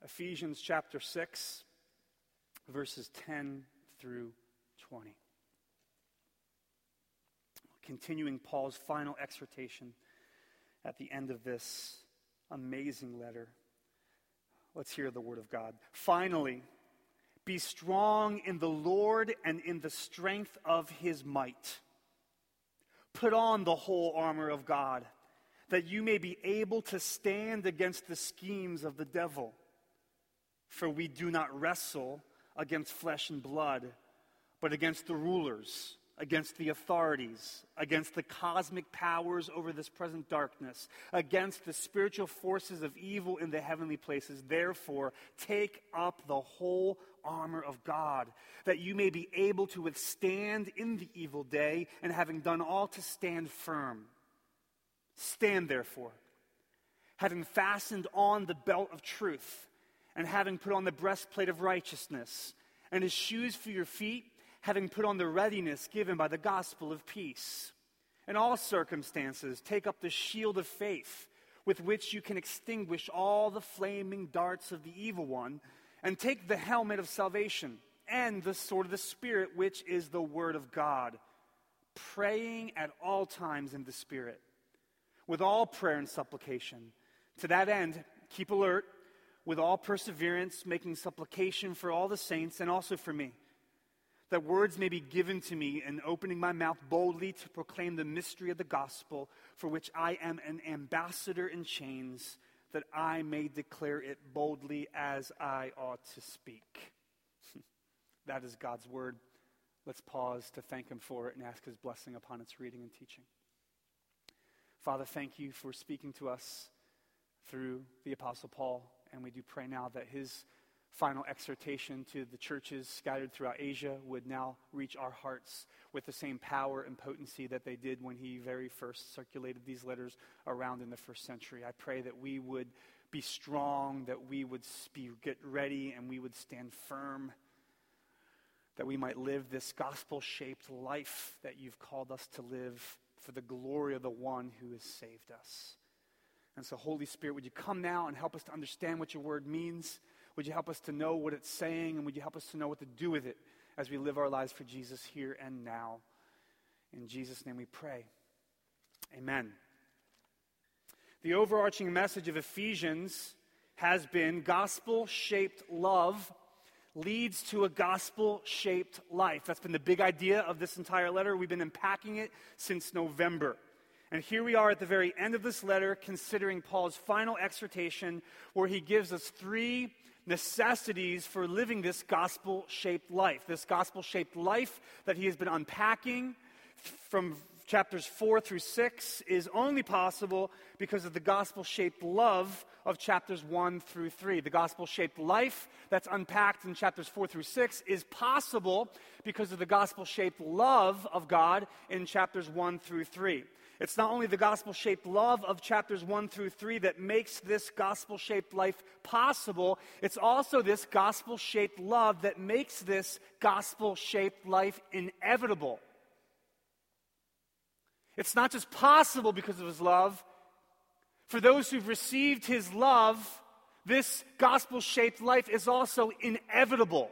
Ephesians chapter 6, verses 10 through 20. Continuing Paul's final exhortation at the end of this amazing letter. Let's hear the word of God. Finally, be strong in the Lord and in the strength of his might. Put on the whole armor of God, that you may be able to stand against the schemes of the devil. For we do not wrestle against flesh and blood, but against the rulers, against the authorities, against the cosmic powers over this present darkness, against the spiritual forces of evil in the heavenly places. Therefore, take up the whole armor of God, that you may be able to withstand in the evil day, and having done all to stand firm. Stand therefore, having fastened on the belt of truth, and having put on the breastplate of righteousness, and as shoes for your feet, having put on the readiness given by the gospel of peace. In all circumstances, take up the shield of faith, with which you can extinguish all the flaming darts of the evil one, and take the helmet of salvation, and the sword of the Spirit, which is the word of God, praying at all times in the Spirit, with all prayer and supplication. To that end, keep alert, with all perseverance, making supplication for all the saints, and also for me, that words may be given to me in opening my mouth boldly to proclaim the mystery of the gospel, for which I am an ambassador in chains, that I may declare it boldly as I ought to speak. That is God's word. Let's pause to thank him for it and ask his blessing upon its reading and teaching. Father, thank you for speaking to us through the Apostle Paul, and we do pray now that his final exhortation to the churches scattered throughout Asia would now reach our hearts with the same power and potency that they did when he very first circulated these letters around in the first century. I pray that we would be strong, that we would get ready, and we would stand firm, that we might live this gospel-shaped life that you've called us to live for the glory of the one who has saved us. And so, Holy Spirit, would you come now and help us to understand what your word means? Would you help us to know what it's saying, and would you help us to know what to do with it as we live our lives for Jesus here and now? In Jesus' name we pray. Amen. The overarching message of Ephesians has been gospel-shaped love leads to a gospel-shaped life. That's been the big idea of this entire letter. We've been unpacking it since November. And here we are at the very end of this letter, considering Paul's final exhortation, where he gives us three necessities for living this gospel-shaped life. This gospel-shaped life that he has been unpacking from chapters 4 through 6 is only possible because of the gospel-shaped love of chapters 1 through 3. The gospel-shaped life that's unpacked in chapters 4 through 6 is possible because of the gospel-shaped love of God in chapters 1 through 3. It's not only the gospel-shaped love of chapters 1 through 3 that makes this gospel-shaped life possible. It's also this gospel-shaped love that makes this gospel-shaped life inevitable. It's not just possible because of his love. For those who've received his love, this gospel-shaped life is also inevitable.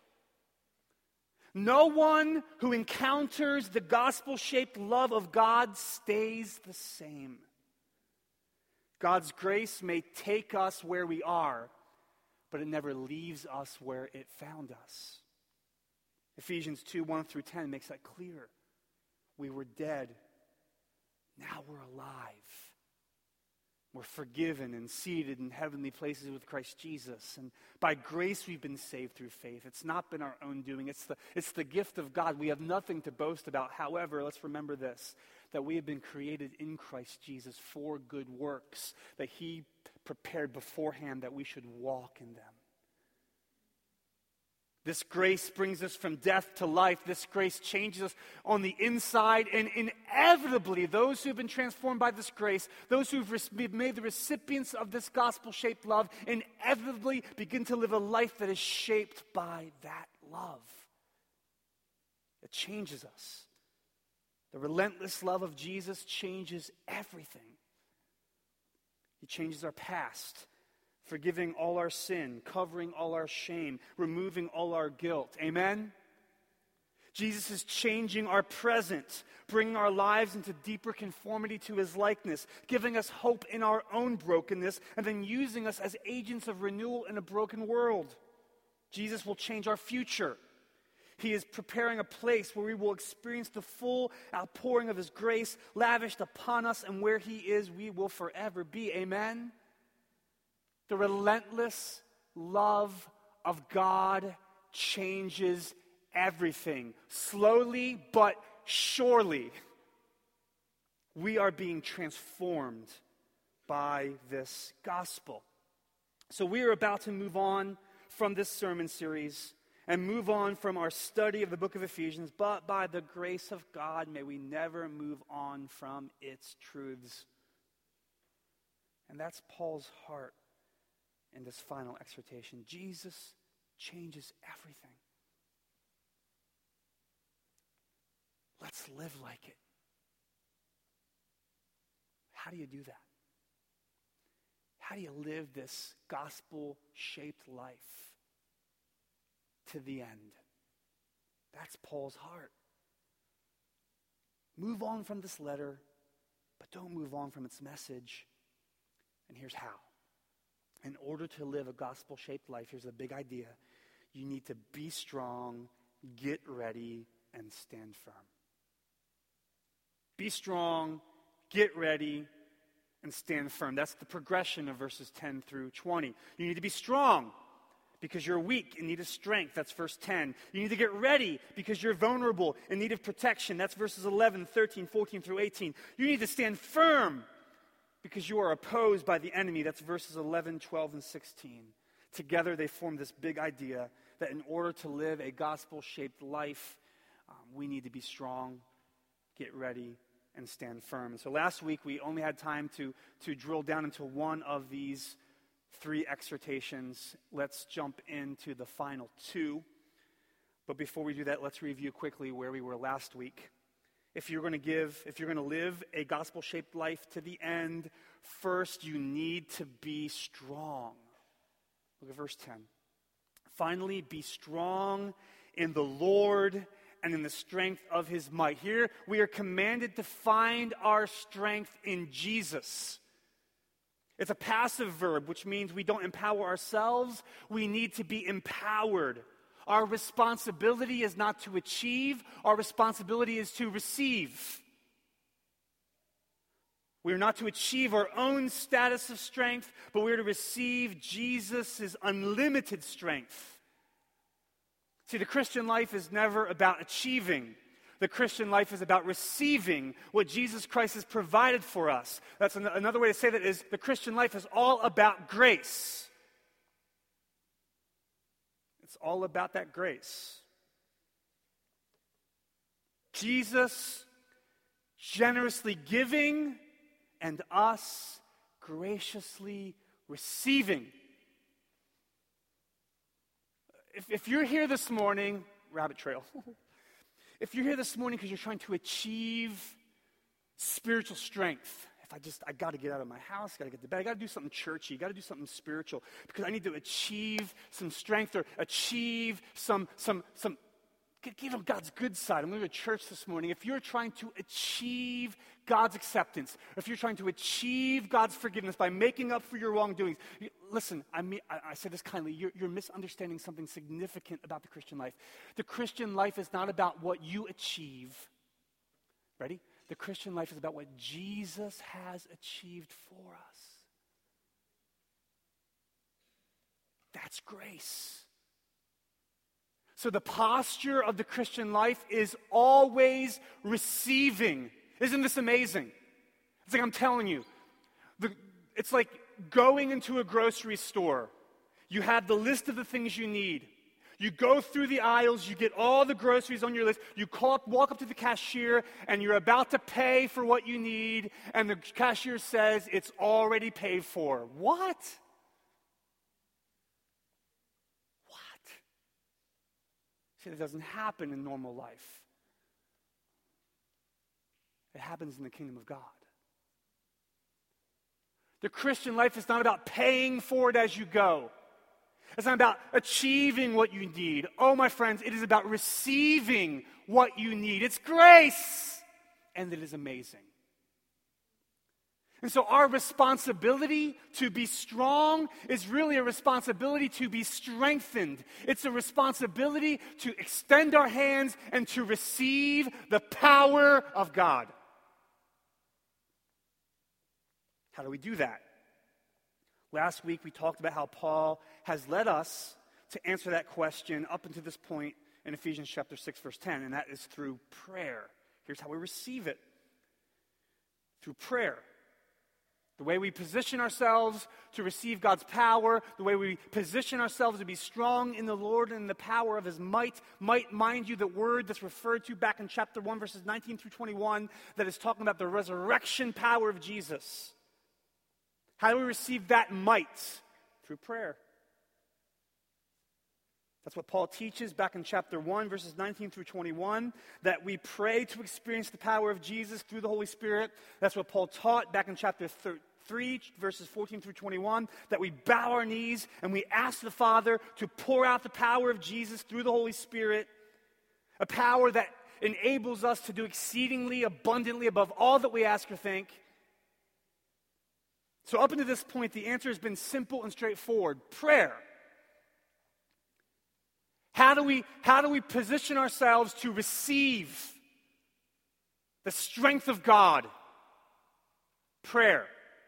No one who encounters the gospel-shaped love of God stays the same. God's grace may take us where we are, but it never leaves us where it found us. Ephesians 2, 1 through 10 makes that clear. We were dead. Now we're alive. We're forgiven and seated in heavenly places with Christ Jesus. And by grace we've been saved through faith. It's not been our own doing. It's the gift of God. We have nothing to boast about. However, let's remember this, that we have been created in Christ Jesus for good works, that he prepared beforehand that we should walk in them. This grace brings us from death to life. This grace changes us on the inside. And inevitably, those who've been transformed by this grace, those who've been made the recipients of this gospel-shaped love, inevitably begin to live a life that is shaped by that love. It changes us. The relentless love of Jesus changes everything. He changes our past forgiving all our sin, covering all our shame, removing all our guilt. Amen? Jesus is changing our present, bringing our lives into deeper conformity to his likeness, giving us hope in our own brokenness, and then using us as agents of renewal in a broken world. Jesus will change our future. He is preparing a place where we will experience the full outpouring of his grace lavished upon us, and where he is, we will forever be. Amen? The relentless love of God changes everything. Slowly but surely, we are being transformed by this gospel. So we are about to move on from this sermon series and move on from our study of the book of Ephesians, but by the grace of God, may we never move on from its truths. And that's Paul's heart in this final exhortation. Jesus changes everything. Let's live like it. How do you do that? How do you live this gospel-shaped life to the end? That's Paul's heart. Move on from this letter, but don't move on from its message. And here's how. In order to live a gospel-shaped life, here's a big idea. You need to be strong, get ready, and stand firm. Be strong, get ready, and stand firm. That's the progression of verses 10 through 20. You need to be strong because you're weak in need of strength. That's verse 10. You need to get ready because you're vulnerable in need of protection. That's verses 11, 13, 14 through 18. You need to stand firm because you are opposed by the enemy. That's verses 11, 12, and 16. Together they form this big idea that in order to live a gospel-shaped life, we need to be strong, get ready, and stand firm. And so last week we only had time to drill down into one of these three exhortations. Let's jump into the final two. But before we do that, let's review quickly where we were last week. If you're going to live a gospel-shaped life to the end, first you need to be strong. Look at verse 10. Finally, be strong in the Lord and in the strength of his might. Here we are commanded to find our strength in Jesus. It's a passive verb, which means we don't empower ourselves. We need to be empowered. Our responsibility is not to achieve. Our responsibility is to receive. We are not to achieve our own status of strength, but we are to receive Jesus' unlimited strength. See, the Christian life is never about achieving. The Christian life is about receiving what Jesus Christ has provided for us. That's another way to say that is the Christian life is all about grace. It's all about that grace. Jesus generously giving and us graciously receiving. If you're here this morning, rabbit trail. If you're here this morning because you're trying to achieve spiritual strength, I got to get out of my house, got to get to bed, I got to do something churchy, got to do something spiritual because I need to achieve some strength or achieve some give them God's good side. I'm going to church this morning. If you're trying to achieve God's acceptance, if you're trying to achieve God's forgiveness by making up for your wrongdoings, listen, I say this kindly, you're misunderstanding something significant about the Christian life. The Christian life is not about what you achieve. Ready? The Christian life is about what Jesus has achieved for us. That's grace. So the posture of the Christian life is always receiving. Isn't this amazing? It's like I'm telling you. It's like going into a grocery store. You have the list of the things you need. You go through the aisles, you get all the groceries on your list, you walk up to the cashier, and you're about to pay for what you need, and the cashier says, it's already paid for. What? See, that doesn't happen in normal life. It happens in the kingdom of God. The Christian life is not about paying for it as you go. It's not about achieving what you need. Oh, my friends, it is about receiving what you need. It's grace, and it is amazing. And so our responsibility to be strong is really a responsibility to be strengthened. It's a responsibility to extend our hands and to receive the power of God. How do we do that? Last week we talked about how Paul has led us to answer that question up until this point in Ephesians chapter 6, verse 10, and that is through prayer. Here's how we receive it. Through prayer. The way we position ourselves to receive God's power, the way we position ourselves to be strong in the Lord and in the power of His might. Might, mind you, the word that's referred to back in chapter 1, verses 19 through 21, that is talking about the resurrection power of Jesus. How do we receive that might? Through prayer. That's what Paul teaches back in chapter 1, verses 19 through 21, that we pray to experience the power of Jesus through the Holy Spirit. That's what Paul taught back in chapter 3, verses 14 through 21, that we bow our knees and we ask the Father to pour out the power of Jesus through the Holy Spirit, a power that enables us to do exceedingly abundantly above all that we ask or think. So up until this point, the answer has been simple and straightforward. Prayer. How do we position ourselves to receive the strength of God? Prayer.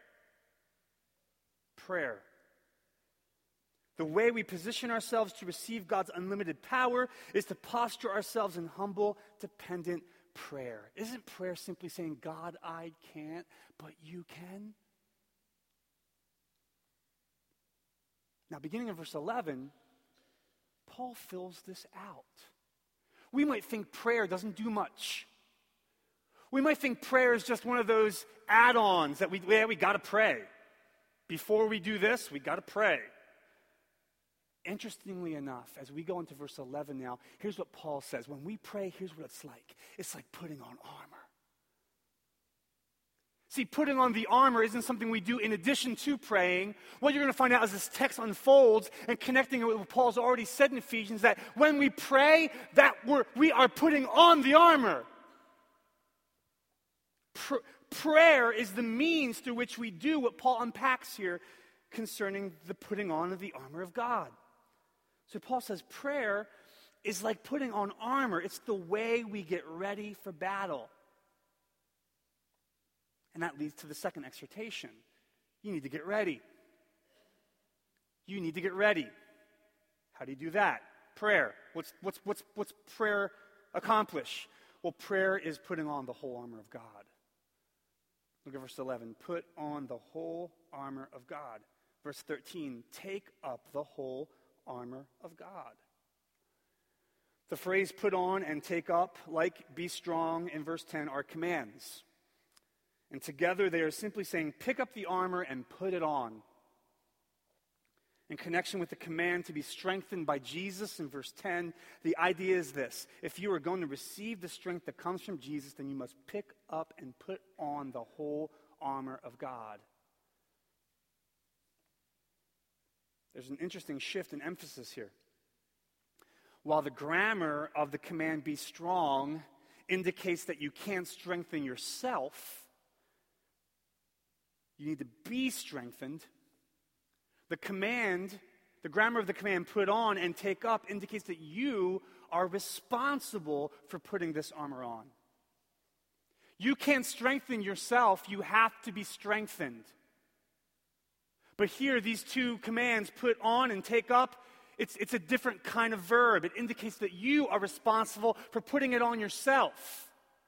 Prayer. The way we position ourselves to receive God's unlimited power is to posture ourselves in humble, dependent prayer. Isn't prayer simply saying, God, I can't, but you can? Now, beginning in verse 11, Paul fills this out. We might think prayer doesn't do much. We might think prayer is just one of those add-ons that we got to pray. Before we do this, we got to pray. Interestingly enough, as we go into verse 11 now, here's what Paul says. When we pray, here's what it's like. It's like putting on armor. See, putting on the armor isn't something we do in addition to praying. What you're going to find out as this text unfolds and connecting it with what Paul's already said in Ephesians, that when we pray, that we are putting on the armor. Prayer is the means through which we do what Paul unpacks here concerning the putting on of the armor of God. So Paul says prayer is like putting on armor. It's the way we get ready for battle. And that leads to the second exhortation. You need to get ready. You need to get ready. How do you do that? Prayer. What's prayer accomplish? Well, prayer is putting on the whole armor of God. Look at verse 11. Put on the whole armor of God. Verse 13. Take up the whole armor of God. The phrase put on and take up, like be strong in verse 10, are commands. And together they are simply saying, pick up the armor and put it on. In connection with the command to be strengthened by Jesus in verse 10, the idea is this. If you are going to receive the strength that comes from Jesus, then you must pick up and put on the whole armor of God. There's an interesting shift in emphasis here. While the grammar of the command be strong indicates that you can't strengthen yourself, you need to be strengthened. The grammar of the command put on and take up indicates that you are responsible for putting this armor on. You can't strengthen yourself, you have to be strengthened. But here, these two commands, put on and take up, it's a different kind of verb. It indicates that you are responsible for putting it on yourself.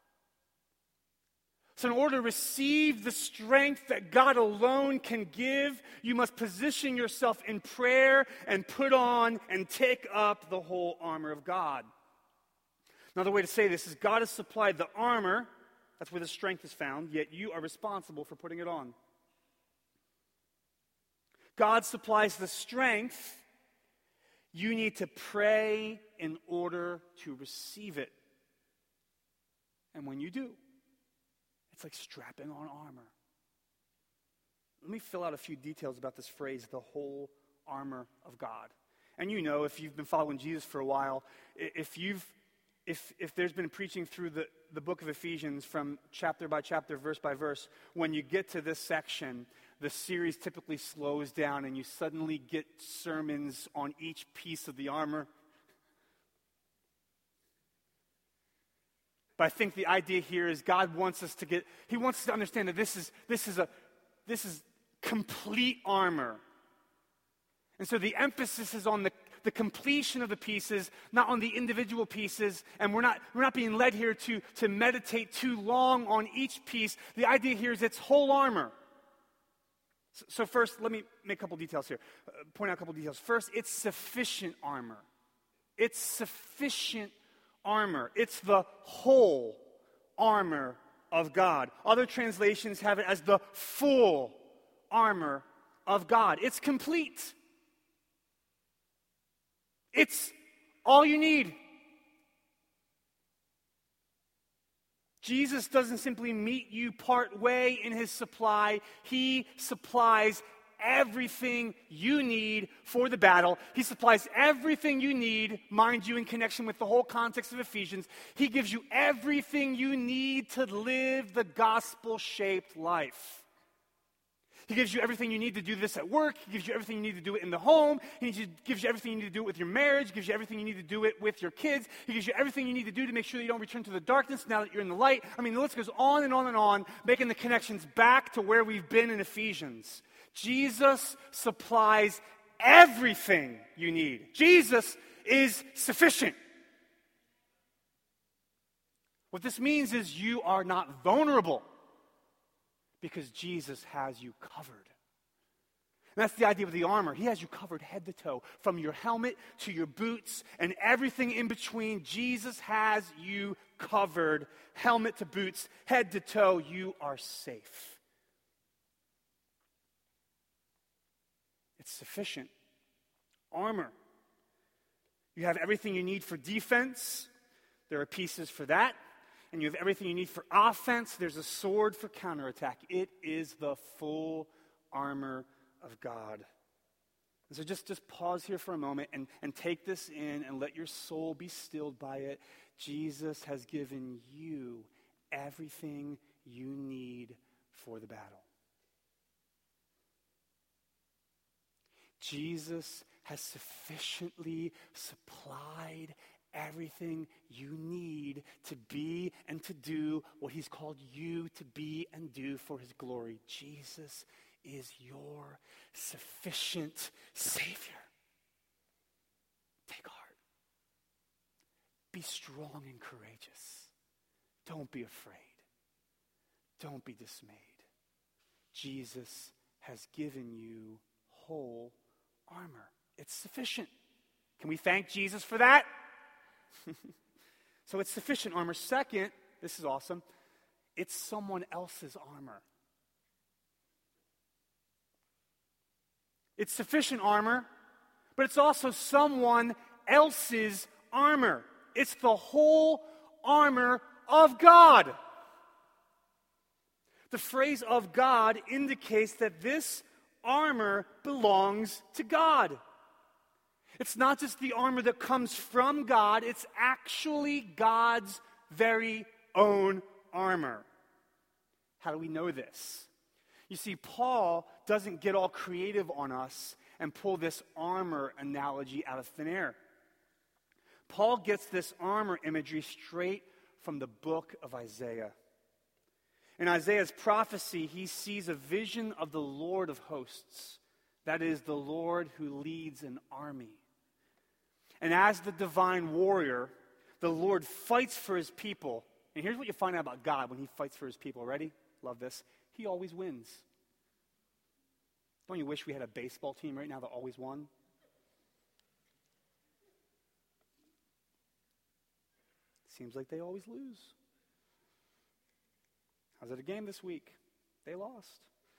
So in order to receive the strength that God alone can give, you must position yourself in prayer and put on and take up the whole armor of God. Another way to say this is God has supplied the armor, that's where the strength is found, yet you are responsible for putting it on. God supplies the strength. You need to pray in order to receive it. And when you do, it's like strapping on armor. let me fill out a few details about this phrase, the whole armor of God. And you know, if you've been following Jesus for a while, if there's been preaching through the book of Ephesians from chapter by chapter, verse by verse, when you get to this section, the series typically slows down and you suddenly get sermons on each piece of the armor. But I think the idea here is God wants us to understand that this is complete armor. And so the emphasis is on the completion of the pieces, not on the individual pieces. And we're not being led here to meditate too long on each piece. The idea here is it's whole armor. So first, let me make a couple details here. Point out a couple details. First, it's sufficient armor. It's sufficient armor. It's the whole armor of God. Other translations have it as the full armor of God. It's complete. It's all you need. Jesus doesn't simply meet you part way in his supply. He supplies everything you need for the battle. He supplies everything you need, mind you, in connection with the whole context of Ephesians. He gives you everything you need to live the gospel-shaped life. He gives you everything you need to do this at work. He gives you everything you need to do it in the home. He gives you everything you need to do it with your marriage. He gives you everything you need to do it with your kids. He gives you everything you need to do to make sure that you don't return to the darkness now that you're in the light. I mean, the list goes on and on and on, making the connections back to where we've been in Ephesians. Jesus supplies everything you need. Jesus is sufficient. What this means is you are not vulnerable, because Jesus has you covered. And that's the idea of the armor. He has you covered head to toe, from your helmet to your boots and everything in between. Jesus has you covered, helmet to boots, head to toe. You are safe. It's sufficient armor. You have everything you need for defense. There are pieces for that. And you have everything you need for offense. There's a sword for counterattack. It is the full armor of God. And so just pause here for a moment and take this in and let your soul be stilled by it. Jesus has given you everything you need for the battle. Jesus has sufficiently supplied everything you need to be and to do what he's called you to be and do for his glory. Jesus is your sufficient Savior. Take heart. Be strong and courageous. Don't be afraid. Don't be dismayed. Jesus has given you whole armor. It's sufficient. Can we thank Jesus for that? So it's sufficient armor. Second, this is awesome, it's someone else's armor. It's sufficient armor, but it's also someone else's armor. It's the whole armor of God. The phrase "of God" indicates that this armor belongs to God. It's not just the armor that comes from God, it's actually God's very own armor. How do we know this? You see, Paul doesn't get all creative on us and pull this armor analogy out of thin air. Paul gets this armor imagery straight from the book of Isaiah. In Isaiah's prophecy, he sees a vision of the Lord of hosts. That is, the Lord who leads an army. And as the divine warrior, the Lord fights for his people. And here's what you find out about God when he fights for his people. Ready? Love this. He always wins. Don't you wish we had a baseball team right now that always won? Seems like they always lose. I was at a game this week. They lost.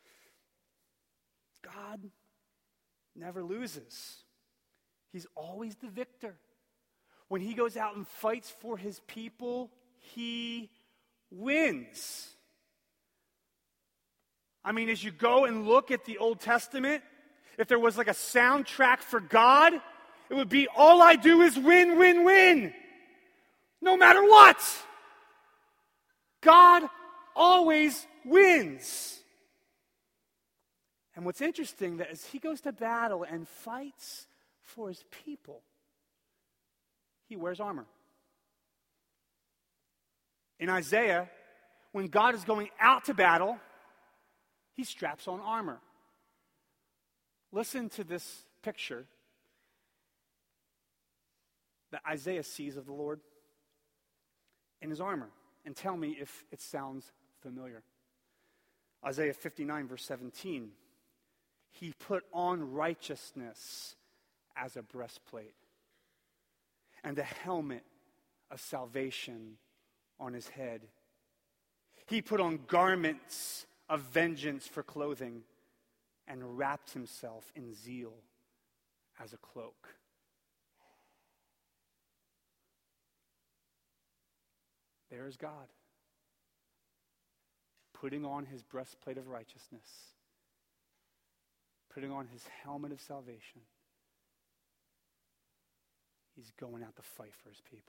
God never loses. He's always the victor. When he goes out and fights for his people, he wins. I mean, as you go and look at the Old Testament, if there was like a soundtrack for God, it would be all I do is win, win, win. No matter what. God always wins. And what's interesting that as he goes to battle and fights for his people, he wears armor. In Isaiah, when God is going out to battle, he straps on armor. Listen to this picture that Isaiah sees of the Lord in his armor, and tell me if it sounds familiar. Isaiah 59, verse 17. He put on righteousness as a breastplate, and a helmet of salvation on his head. He put on garments of vengeance for clothing, and wrapped himself in zeal as a cloak. There's God, putting on his breastplate of righteousness, putting on his helmet of salvation. He's going out to fight for his people.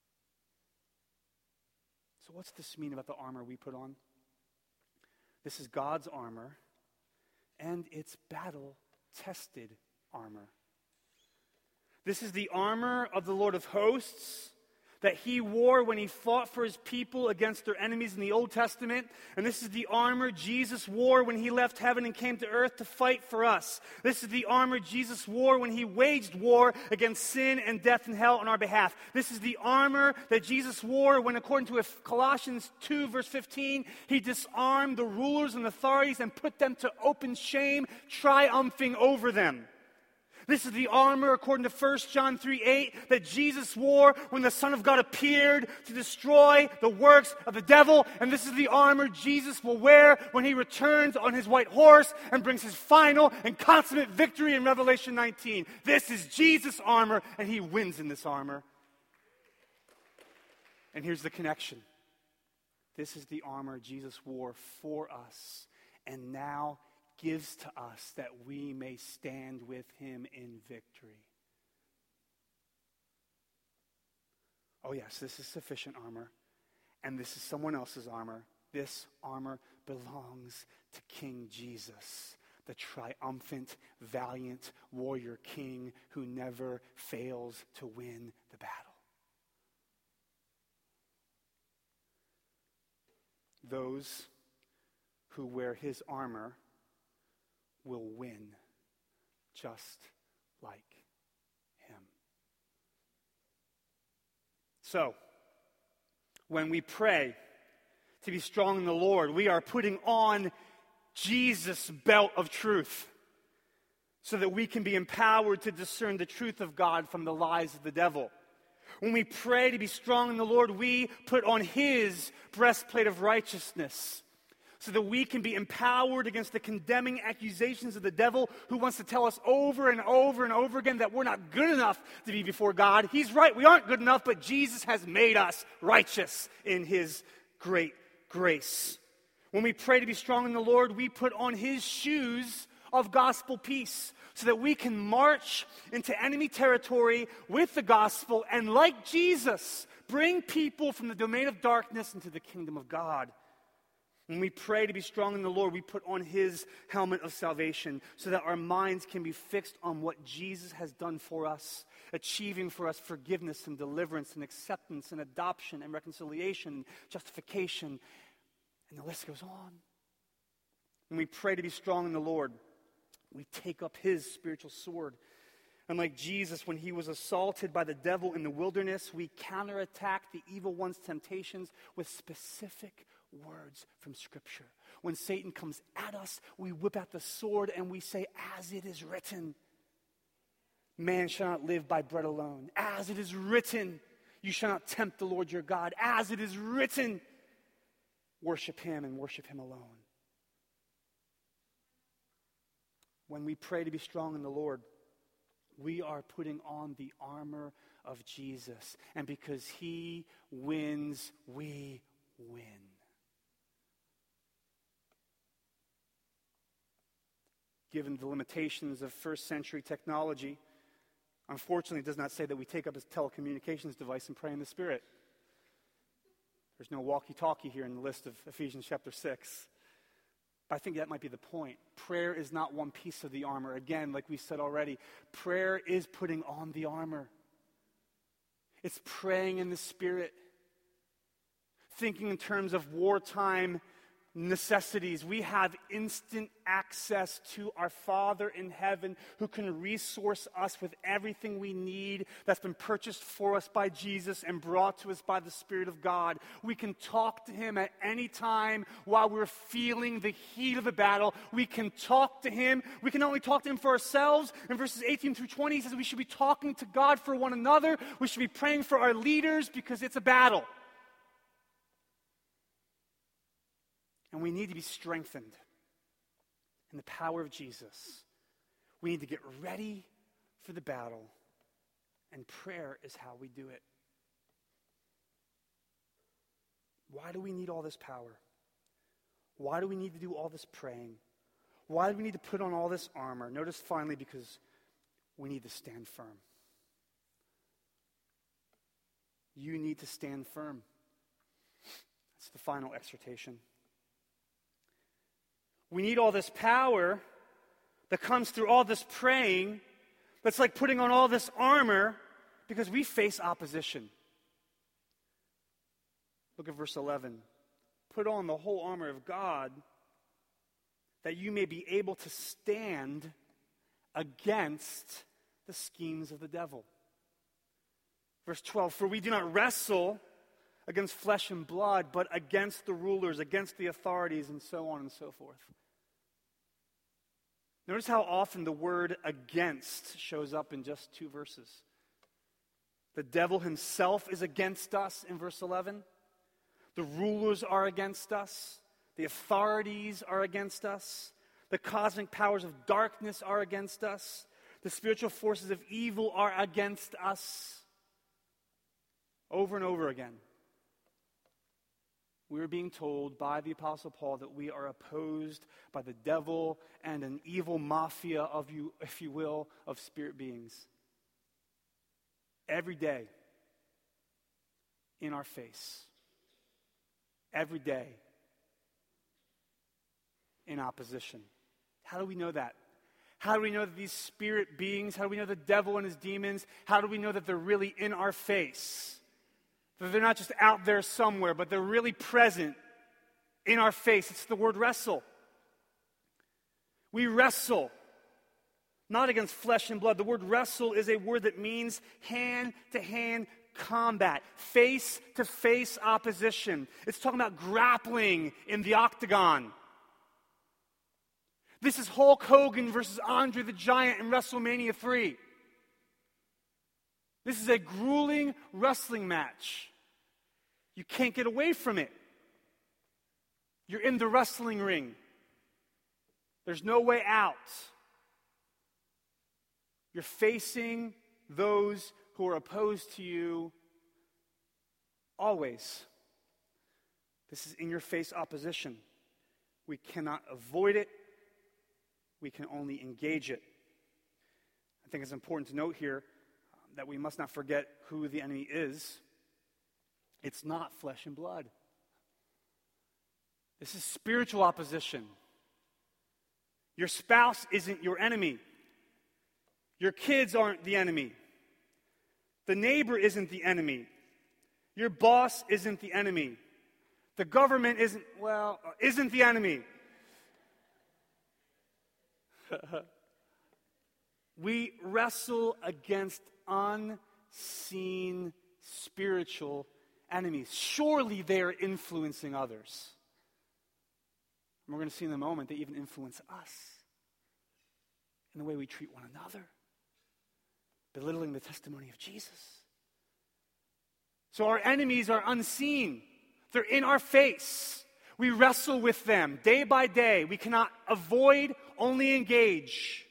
So what's this mean about the armor we put on? This is God's armor, and it's battle-tested armor. This is the armor of the Lord of hosts that he wore when he fought for his people against their enemies in the Old Testament. And this is the armor Jesus wore when he left heaven and came to earth to fight for us. This is the armor Jesus wore when he waged war against sin and death and hell on our behalf. This is the armor that Jesus wore when, according to Colossians 2, verse 15, he disarmed the rulers and authorities and put them to open shame, triumphing over them. This is the armor, according to 1 John 3:8, that Jesus wore when the Son of God appeared to destroy the works of the devil. And this is the armor Jesus will wear when he returns on his white horse and brings his final and consummate victory in Revelation 19. This is Jesus' armor, and he wins in this armor. And here's the connection. This is the armor Jesus wore for us, and now gives to us that we may stand with him in victory. Oh yes, this is sufficient armor, and this is someone else's armor. This armor belongs to King Jesus, the triumphant, valiant warrior king who never fails to win the battle. Those who wear his armor will win just like him. So, when we pray to be strong in the Lord, we are putting on Jesus' belt of truth so that we can be empowered to discern the truth of God from the lies of the devil. When we pray to be strong in the Lord, we put on his breastplate of righteousness so that we can be empowered against the condemning accusations of the devil who wants to tell us over and over and over again that we're not good enough to be before God. He's right, we aren't good enough, but Jesus has made us righteous in his great grace. When we pray to be strong in the Lord, we put on his shoes of gospel peace so that we can march into enemy territory with the gospel and, like Jesus, bring people from the domain of darkness into the kingdom of God. When we pray to be strong in the Lord, we put on his helmet of salvation so that our minds can be fixed on what Jesus has done for us, achieving for us forgiveness and deliverance and acceptance and adoption and reconciliation, justification, and the list goes on. When we pray to be strong in the Lord, we take up his spiritual sword. And like Jesus, when he was assaulted by the devil in the wilderness, we counterattack the evil one's temptations with specific words from Scripture. When Satan comes at us, we whip out the sword and we say, as it is written, man shall not live by bread alone. As it is written, you shall not tempt the Lord your God. As it is written, worship him and worship him alone. When we pray to be strong in the Lord, we are putting on the armor of Jesus. And because he wins, we win. given the limitations of first century technology. Unfortunately, it does not say that we take up a telecommunications device and pray in the Spirit. There's no walkie-talkie here in the list of Ephesians chapter 6. But I think that might be the point. Prayer is not one piece of the armor. Again, like we said already, prayer is putting on the armor. It's praying in the Spirit. Thinking in terms of wartime necessities. We have instant access to our Father in heaven who can resource us with everything we need that's been purchased for us by Jesus and brought to us by the Spirit of God. We can talk to Him at any time while we're feeling the heat of the battle. We can talk to Him. We can only talk to Him for ourselves. In verses 18 through 20, He says we should be talking to God for one another. We should be praying for our leaders because it's a battle. And we need to be strengthened in the power of Jesus. We need to get ready for the battle. And prayer is how we do it. Why do we need all this power? Why do we need to do all this praying? Why do we need to put on all this armor? Notice finally, because we need to stand firm. You need to stand firm. That's the final exhortation. We need all this power that comes through all this praying. That's like putting on all this armor because we face opposition. Look at verse 11. Put on the whole armor of God that you may be able to stand against the schemes of the devil. Verse 12, for we do not wrestle against flesh and blood, but against the rulers, against the authorities, and so on and so forth. Notice how often the word against shows up in just 2 verses. The devil himself is against us in verse 11. The rulers are against us. The authorities are against us. The cosmic powers of darkness are against us. The spiritual forces of evil are against us. Over and over again. We are being told by the Apostle Paul that we are opposed by the devil and an evil mafia of you, if you will, of spirit beings. Every day in our face. Every day in opposition. How do we know that? How do we know that these spirit beings, how do we know the devil and his demons, how do we know that they're really in our face? That they're not just out there somewhere, but they're really present in our face. It's the word wrestle. We wrestle, not against flesh and blood. The word wrestle is a word that means hand-to-hand combat, face-to-face opposition. It's talking about grappling in the octagon. This is Hulk Hogan versus Andre the Giant in WrestleMania 3. This is a grueling wrestling match. You can't get away from it. You're in the wrestling ring. There's no way out. You're facing those who are opposed to you always. This is in-your-face opposition. We cannot avoid it. We can only engage it. I think it's important to note here that we must not forget who the enemy is. It's not flesh and blood. This is spiritual opposition. Your spouse isn't your enemy. Your kids aren't the enemy. The neighbor isn't the enemy. Your boss isn't the enemy. The government isn't the enemy. We wrestle against unseen spiritual enemies. Surely they are influencing others. And we're going to see in a moment they even influence us in the way we treat one another, belittling the testimony of Jesus. So our enemies are unseen. They're in our face. We wrestle with them day by day. We cannot avoid, only engage.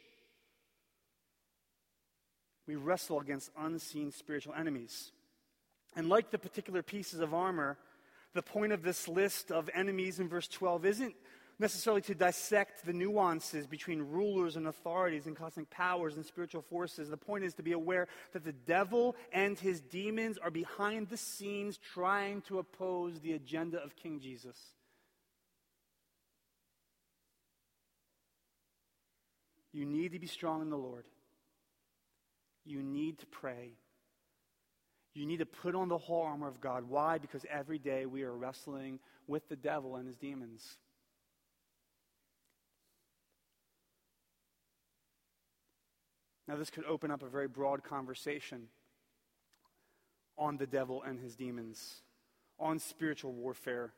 We wrestle against unseen spiritual enemies. And like the particular pieces of armor, the point of this list of enemies in verse 12 isn't necessarily to dissect the nuances between rulers and authorities and cosmic powers and spiritual forces. The point is to be aware that the devil and his demons are behind the scenes trying to oppose the agenda of King Jesus. You need to be strong in the Lord. You need to pray. You need to put on the whole armor of God. Why? Because every day we are wrestling with the devil and his demons. Now, this could open up a very broad conversation on the devil and his demons, on spiritual warfare.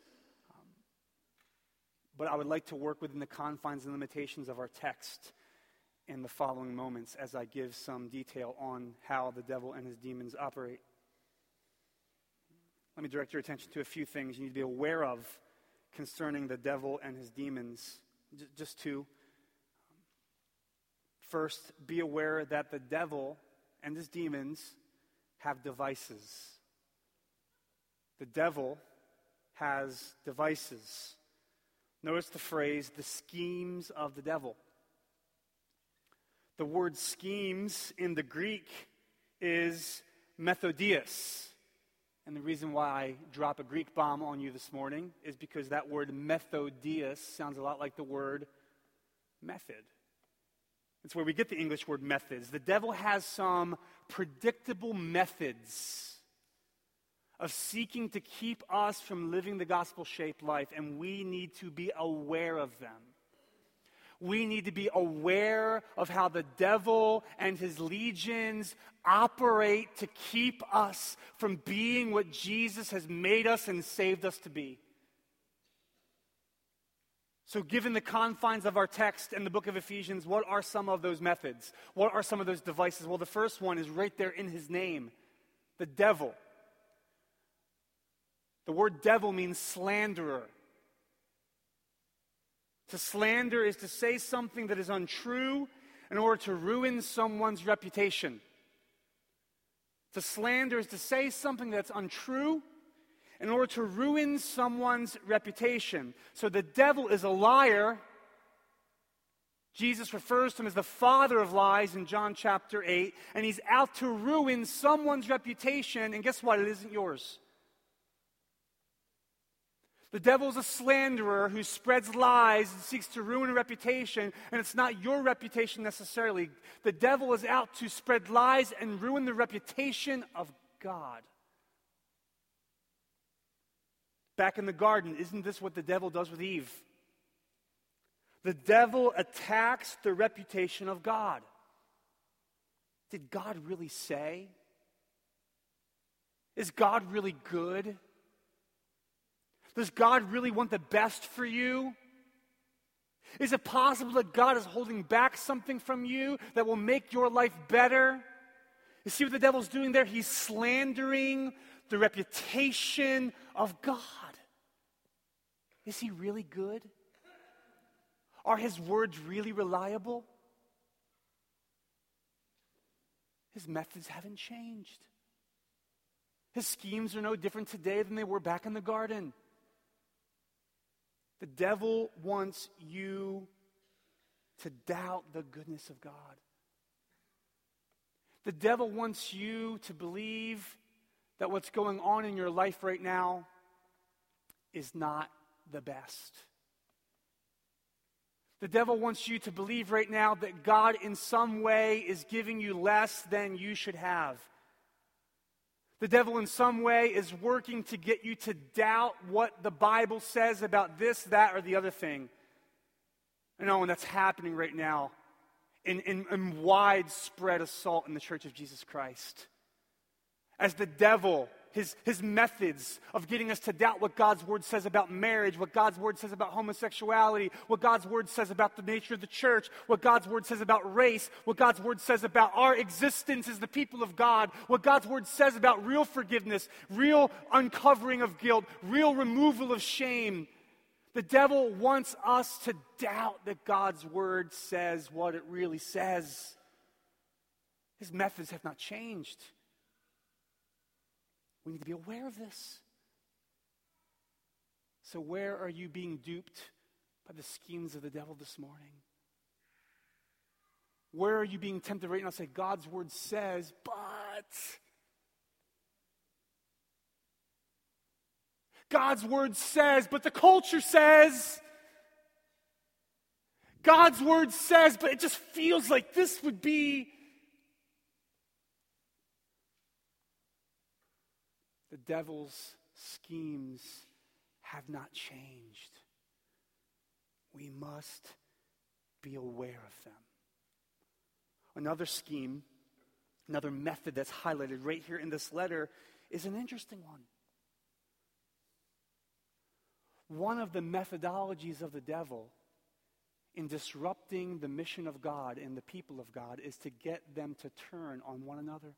But I would like to work within the confines and limitations of our text in the following moments as I give some detail on how the devil and his demons operate. Let me direct your attention to a few things you need to be aware of concerning the devil and his demons. Just two. First, be aware that the devil and his demons have devices. The devil has devices. Notice the phrase, the schemes of the devil. The word schemes in the Greek is methodios. And the reason why I drop a Greek bomb on you this morning is because that word methodios sounds a lot like the word method. It's where we get the English word methods. The devil has some predictable methods of seeking to keep us from living the gospel-shaped life, and we need to be aware of them. We need to be aware of how the devil and his legions operate to keep us from being what Jesus has made us and saved us to be. So given the confines of our text in the book of Ephesians, what are some of those methods? What are some of those devices? Well, the first one is right there in his name, the devil. The word devil means slanderer. To slander is to say something that is untrue in order to ruin someone's reputation. To slander is to say something that's untrue in order to ruin someone's reputation. So the devil is a liar. Jesus refers to him as the father of lies in John chapter 8, and he's out to ruin someone's reputation, and guess what? It isn't yours. The devil is a slanderer who spreads lies and seeks to ruin a reputation, and it's not your reputation necessarily. The devil is out to spread lies and ruin the reputation of God. Back in the garden, isn't this what the devil does with Eve? The devil attacks the reputation of God. Did God really say? Is God really good? Does God really want the best for you? Is it possible that God is holding back something from you that will make your life better? You see what the devil's doing there? He's slandering the reputation of God. Is he really good? Are his words really reliable? His methods haven't changed. His schemes are no different today than they were back in the garden. The devil wants you to doubt the goodness of God. The devil wants you to believe that what's going on in your life right now is not the best. The devil wants you to believe right now that God in some way is giving you less than you should have. The devil in some way is working to get you to doubt what the Bible says about this, that, or the other thing. And that's happening right now in widespread assault in the Church of Jesus Christ. As the devil, his methods of getting us to doubt what God's Word says about marriage, what God's Word says about homosexuality, what God's Word says about the nature of the church, what God's Word says about race, what God's Word says about our existence as the people of God, what God's Word says about real forgiveness, real uncovering of guilt, real removal of shame. The devil wants us to doubt that God's Word says what it really says. His methods have not changed. We need to be aware of this. So where are you being duped by the schemes of the devil this morning? Where are you being tempted right now to say, God's word says, but... God's word says, but the culture says. God's word says, but it just feels like this would be. The devil's schemes have not changed. We must be aware of them. Another scheme, another method that's highlighted right here in this letter is an interesting one. One of the methodologies of the devil in disrupting the mission of God and the people of God is to get them to turn on one another.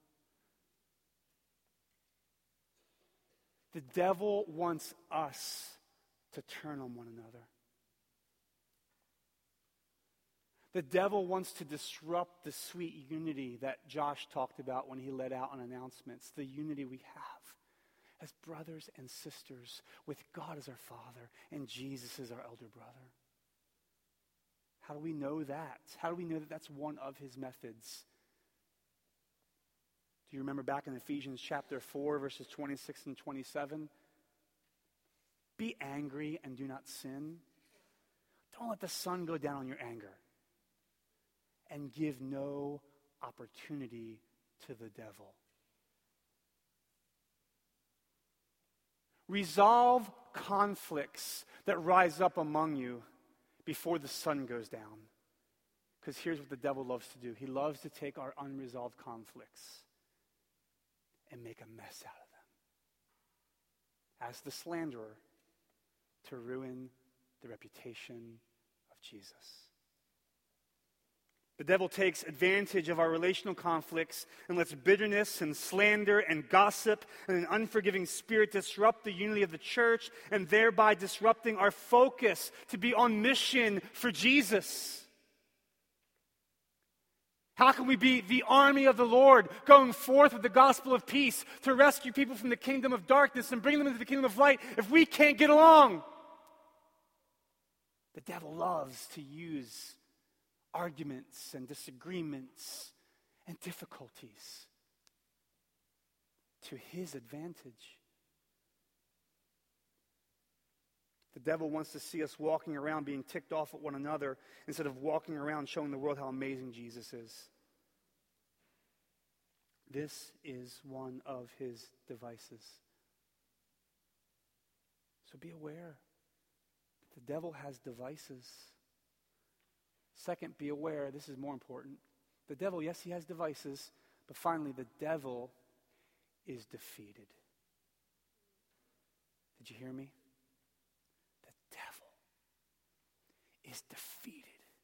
The devil wants us to turn on one another. The devil wants to disrupt the sweet unity that Josh talked about when he led out on announcements, the unity we have as brothers and sisters with God as our Father and Jesus as our elder brother. How do we know that? How do we know that that's one of his methods? Do you remember back in Ephesians chapter 4, verses 26 and 27? Be angry and do not sin. Don't let the sun go down on your anger. And give no opportunity to the devil. Resolve conflicts that rise up among you before the sun goes down. Because here's what the devil loves to do. He loves to take our unresolved conflicts and make a mess out of them. As the slanderer, to ruin the reputation of Jesus. The devil takes advantage of our relational conflicts and lets bitterness and slander and gossip and an unforgiving spirit disrupt the unity of the church and thereby disrupting our focus to be on mission for Jesus. How can we be the army of the Lord going forth with the gospel of peace to rescue people from the kingdom of darkness and bring them into the kingdom of light if we can't get along? The devil loves to use arguments and disagreements and difficulties to his advantage. The devil wants to see us walking around being ticked off at one another instead of walking around showing the world how amazing Jesus is. This is one of his devices. So be aware. The devil has devices. Second, be aware, this is more important. The devil, yes, he has devices, but finally, the devil is defeated. Did you hear me? The devil is defeated.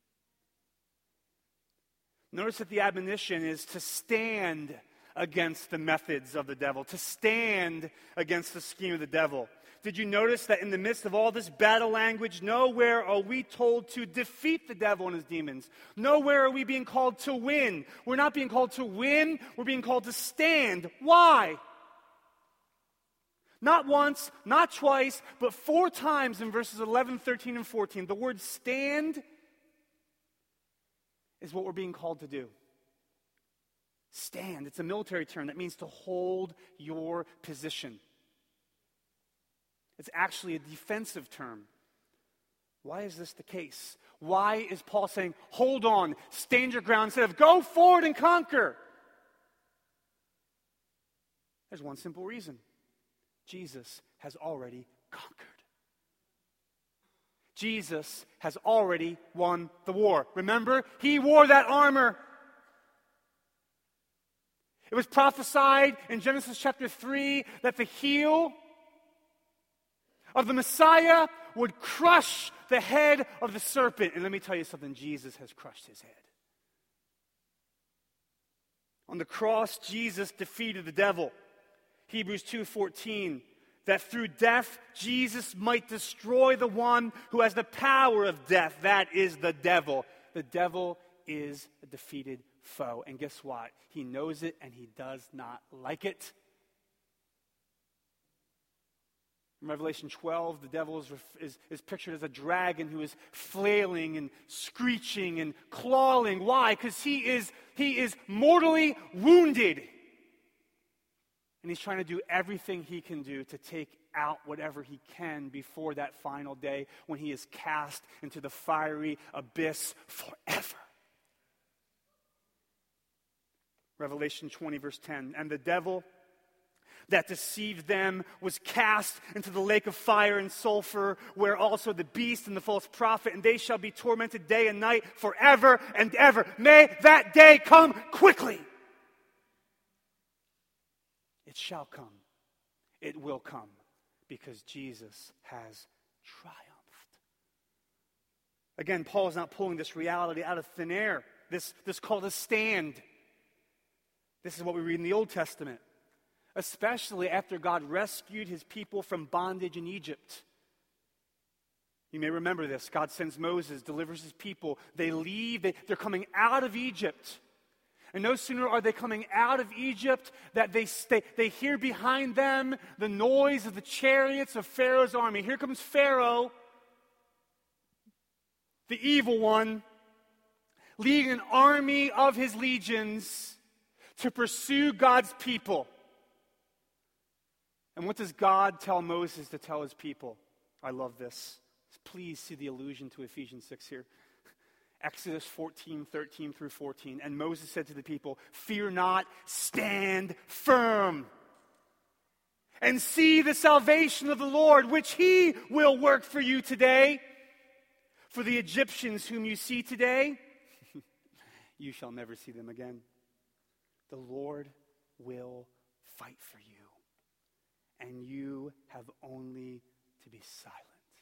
Notice that the admonition is to stand against the methods of the devil, to stand against the scheme of the devil. Did you notice that in the midst of all this battle language, nowhere are we told to defeat the devil and his demons? Nowhere are we being called to win. We're not being called to win, we're being called to stand. Why? Not once, not twice, but 4 times in verses 11, 13, and 14. The word stand is what we're being called to do. Stand, it's a military term that means to hold your position. It's actually a defensive term. Why is this the case? Why is Paul saying, hold on, stand your ground, instead of go forward and conquer? There's one simple reason. Jesus has already conquered. Jesus has already won the war. Remember, he wore that armor. It was prophesied in Genesis chapter 3 that the heel of the Messiah would crush the head of the serpent. And let me tell you something, Jesus has crushed his head. On the cross, Jesus defeated the devil. Hebrews 2:14, that through death, Jesus might destroy the one who has the power of death. That is the devil. The devil is a defeated foe. And guess what? He knows it and he does not like it. In Revelation 12, the devil is pictured as a dragon who is flailing and screeching and clawing. Why? Because he is mortally wounded. And he's trying to do everything he can do to take out whatever he can before that final day when he is cast into the fiery abyss forever. Revelation 20, verse 10. And the devil that deceived them was cast into the lake of fire and sulfur, where also the beast and the false prophet, and they shall be tormented day and night forever and ever. May that day come quickly. It shall come. It will come, because Jesus has triumphed. Again, Paul is not pulling this reality out of thin air. This call to stand. This is what we read in the Old Testament, especially after God rescued his people from bondage in Egypt. You may remember this. God sends Moses, delivers his people. They leave. They're coming out of Egypt. And no sooner are they coming out of Egypt that they hear behind them the noise of the chariots of Pharaoh's army. Here comes Pharaoh, the evil one, leading an army of his legions to pursue God's people. And what does God tell Moses to tell his people? I love this. Please see the allusion to Ephesians 6 here. Exodus 14, 13 through 14. And Moses said to the people, "Fear not, stand firm, and see the salvation of the Lord, which he will work for you today. For the Egyptians whom you see today, you shall never see them again. The Lord will fight for you, and you have only to be silent."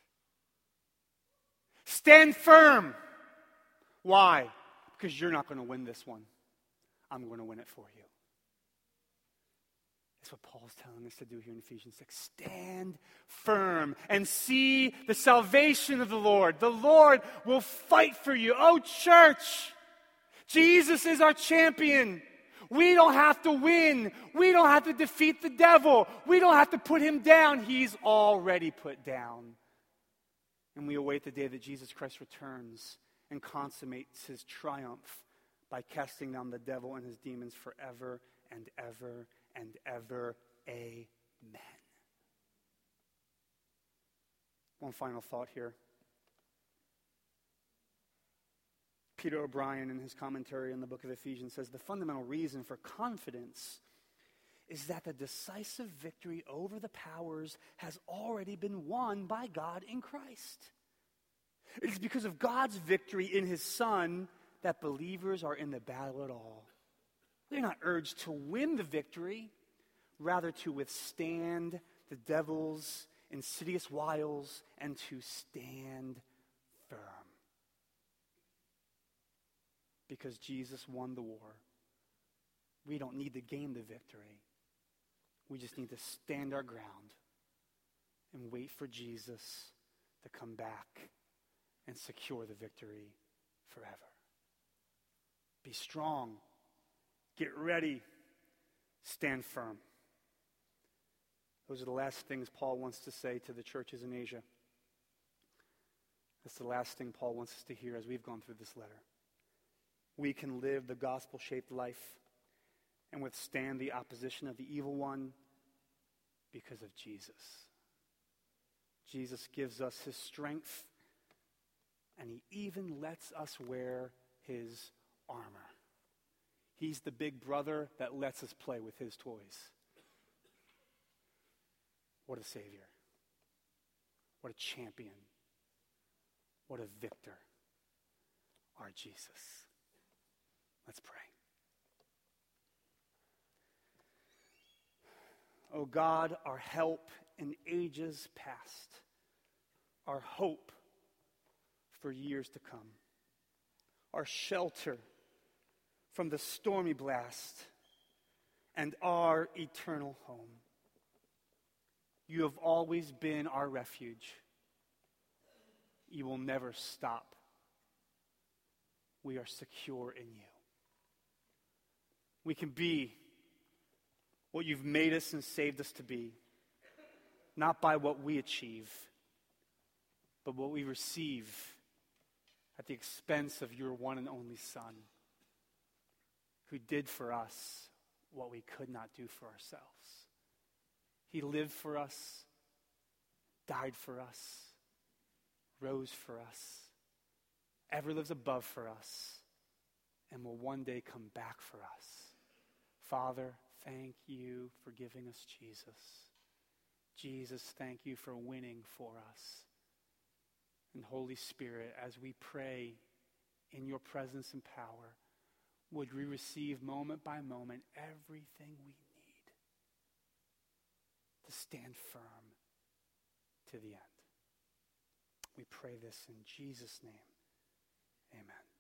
Stand firm. Why? Because you're not going to win this one. I'm going to win it for you. That's what Paul's telling us to do here in Ephesians 6. Stand firm and see the salvation of the Lord. The Lord will fight for you. Oh, church, Jesus is our champion. We don't have to win. We don't have to defeat the devil. We don't have to put him down. He's already put down. And we await the day that Jesus Christ returns and consummates his triumph by casting down the devil and his demons forever and ever and ever. Amen. One final thought here. Peter O'Brien, in his commentary on the book of Ephesians, says the fundamental reason for confidence is that the decisive victory over the powers has already been won by God in Christ. It is because of God's victory in his Son that believers are in the battle at all. They're not urged to win the victory, rather to withstand the devil's insidious wiles and to stand firm. Because Jesus won the war. We don't need to gain the victory. We just need to stand our ground and wait for Jesus to come back and secure the victory forever. Be strong. Get ready. Stand firm. Those are the last things Paul wants to say to the churches in Asia. That's the last thing Paul wants us to hear as we've gone through this letter. We can live the gospel-shaped life and withstand the opposition of the evil one because of Jesus. Jesus gives us his strength, and he even lets us wear his armor. He's the big brother that lets us play with his toys. What a Savior. What a champion. What a victor. Our Jesus. Let's pray. O God, our help in ages past, our hope for years to come, our shelter from the stormy blast, and our eternal home. You have always been our refuge. You will never stop. We are secure in you. We can be what you've made us and saved us to be. not by what we achieve, but what we receive at the expense of your one and only Son, who did for us what we could not do for ourselves. He lived for us, died for us, rose for us, ever lives above for us, and will one day come back for us. Father, thank you for giving us Jesus. Jesus, thank you for winning for us. And Holy Spirit, as we pray in your presence and power, would we receive moment by moment everything we need to stand firm to the end. We pray this in Jesus' name. Amen.